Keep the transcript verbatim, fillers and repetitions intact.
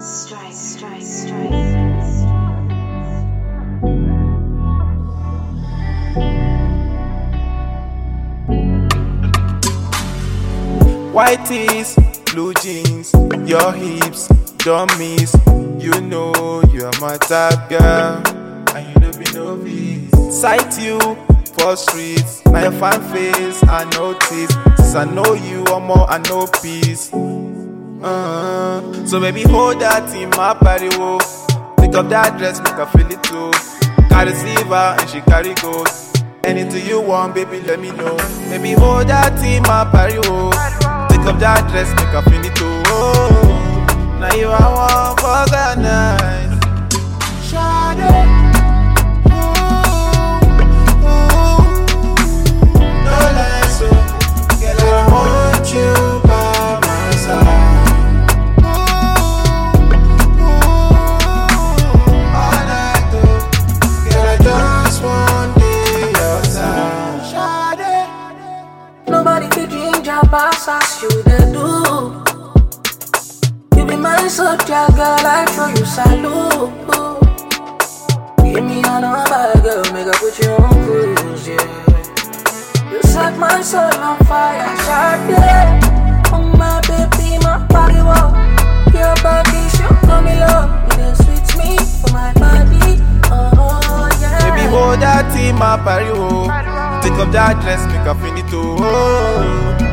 Strike, strike, strike. White tees, blue jeans, your hips, don't miss. You know you're my type, girl, and you don't be novice. Sight you for streets, now your fine face I notice. Since I know you, I'm more I know peace. Uh, so baby hold that in my body, whoa. Pick up that dress, make her feel it too. Carry silver and she carry gold. Anything you want, baby, let me know. Baby hold that in my body, whoa. Pick up that dress, make her feel it too. Oh, now you are one for the night. Shawty. Nobody could change your past as you they do. You be my soldier, girl, I show you salute. Give me your number, girl, make I put you on cruise, yeah. You set my soul on fire, Shawty. Oh my baby, my body walk. Your body should come me low. It sweets me for my body, oh yeah. Baby hold that in my body, oh. Take up that dress, make her feel it too. Oh.